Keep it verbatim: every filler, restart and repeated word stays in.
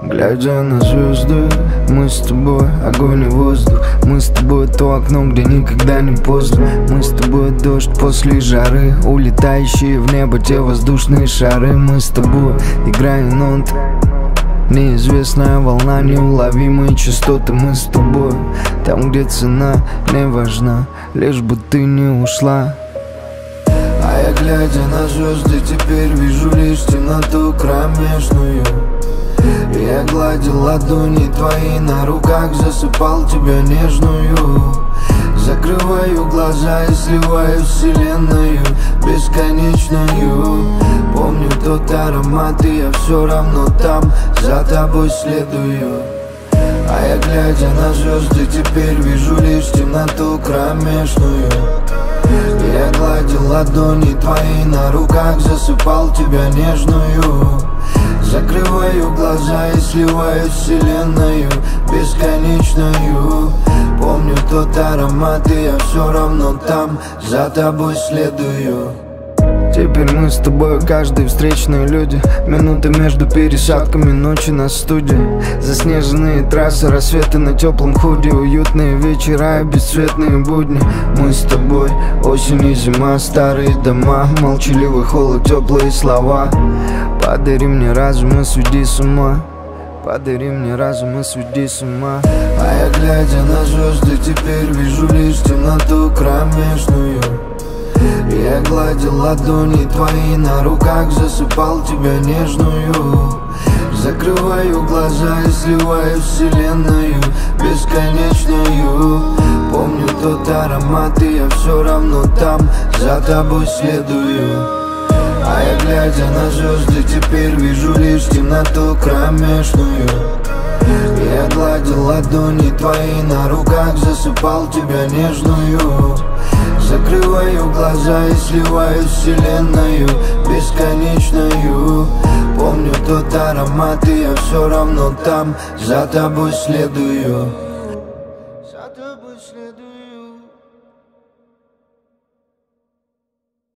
Глядя на звезды, мы с тобой огонь и воздух. Мы с тобой то окно, где никогда не поздно. Мы с тобой дождь после жары, улетающие в небо те воздушные шары. Мы с тобой играем ноты, неизвестная волна, неуловимые частоты. Мы с тобой там, где цена не важна, лишь бы ты не ушла. А я, глядя на звезды, теперь вижу лишь темноту кромешную. Я гладил ладони твои на руках, засыпал тебя нежную. Закрываю глаза и сливаю вселенную бесконечную. Помню тот аромат, и я все равно там, за тобой следую. А я, глядя на звезды, теперь вижу лишь темноту кромешную. Я гладил ладони твои на руках, засыпал тебя нежную. Закрываю глаза и сливаю вселенную бесконечную. Помню тот аромат, и я все равно там, за тобой следую. Теперь мы с тобой, каждый встречные люди. Минуты между пересадками, ночи на студии. Заснеженные трассы, рассветы на теплом худи. Уютные вечера и бесцветные будни. Мы с тобой, осень и зима, старые дома, молчаливый холод, теплые слова. Подари мне разум и сведи с ума. Подари мне разум и сведи с ума. А я, глядя на звезды, теперь вижу лишь темноту кромешную. Я гладил ладони твои на руках, засыпал тебя нежную. Закрываю глаза и сливаю вселенную бесконечную. Помню тот аромат, и я все равно там, за тобой следую. А я, глядя на звезды, теперь вижу лишь темноту кромешную. Я гладил ладони твои на руках, засыпал тебя нежную. Закрываю глаза и сливаю вселенную бесконечную. Помню тот аромат, и я все равно там, за тобой следую.